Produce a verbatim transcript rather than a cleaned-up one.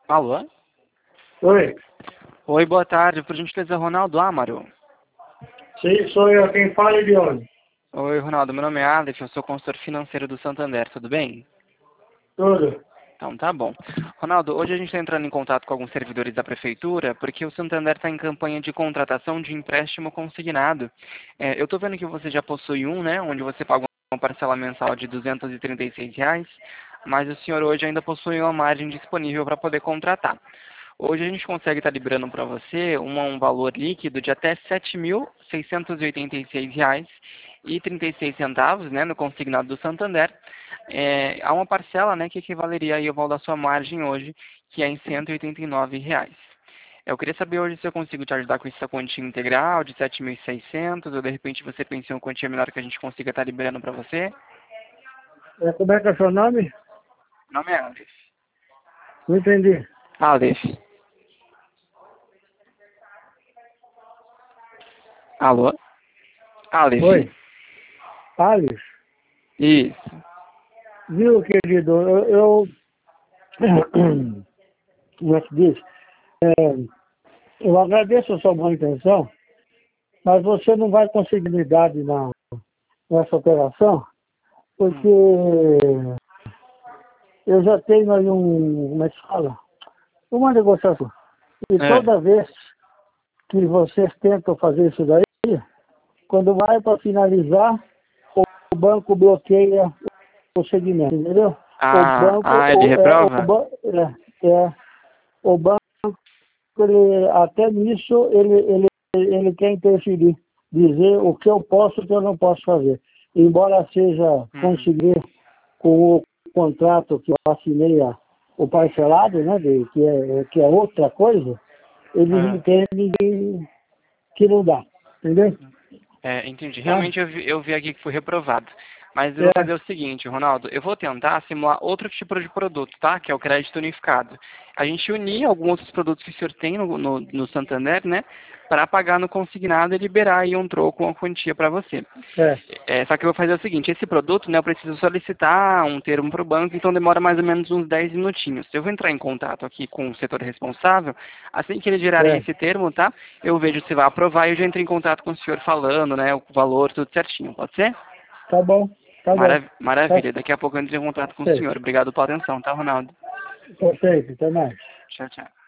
Alô? Oi, Oi, boa tarde. Por gentileza, Ronaldo Amaro. sim, sou eu. Quem fala é de onde? Oi, Ronaldo. Meu nome é Alex, eu sou consultor financeiro do Santander. Tudo bem? Tudo. Então, tá bom. Ronaldo, hoje a gente está entrando em contato com alguns servidores da Prefeitura, porque o Santander está em campanha de contratação de empréstimo consignado. É, eu estou vendo que você já possui um, né, onde você paga uma parcela mensal de duzentos e trinta e seis reais, mas o senhor hoje ainda possui uma margem disponível para poder contratar. Hoje a gente consegue estar liberando para você um, um valor líquido de até sete mil seiscentos e oitenta e seis reais e trinta e seis centavos, né, no consignado do Santander. É, há uma parcela, né, que equivaleria aí ao valor da sua margem hoje, que é em cento e oitenta e nove reais. Eu queria saber hoje se eu consigo te ajudar com essa quantia integral de sete mil e seiscentos, ou de repente você pensa em uma quantia menor que a gente consiga estar liberando para você. É, como é que é o seu nome? Meu nome é Aleph. Não entendi. Aleph. Alô? Aleph. Oi, Alice. Isso. Viu, querido? Eu, eu como é que diz? É, eu agradeço a sua boa intenção, mas você não vai conseguir me dar de na, nessa operação, porque Hum. eu já tenho aí um, como é que se fala? Uma negociação. E É. toda vez que vocês tentam fazer isso daí, quando vai para finalizar, o banco bloqueia o segmento, entendeu? O Ah, banco, ah, ele o, é, o, reprova? ba- é, é, o banco, ele, até nisso, ele, ele, ele quer interferir, dizer o que eu posso e o que eu não posso fazer. Embora seja Hum. conseguir com o contrato que eu assinei, a, o parcelado, né, de, que, é, que é outra coisa, eles Ah, entendem que, que não dá, entendeu? é, entendi. Tá? Realmente eu vi, eu vi aqui que foi reprovado. Mas eu vou É, fazer o seguinte, Ronaldo, eu vou tentar simular outro tipo de produto, tá? Que é o crédito unificado. A gente unir alguns outros produtos que o senhor tem no, no, no Santander, né? Para pagar no consignado e liberar aí um troco, uma quantia para você. é, É, só que eu vou fazer o seguinte, esse produto, né, eu preciso solicitar um termo para o banco, então demora mais ou menos uns dez minutinhos. Eu vou entrar em contato aqui com o setor responsável, assim que eles gerarem é. esse termo, tá? Eu vejo se vai aprovar e eu já entro em contato com o senhor falando, né, o valor, tudo certinho, pode ser? Tá bom, tá bom. Marav Tá maravilha, daqui a pouco eu entro em contato com o feito, senhor. Obrigado pela atenção, tá, Ronaldo? tá feito, até mais. Tchau, tchau.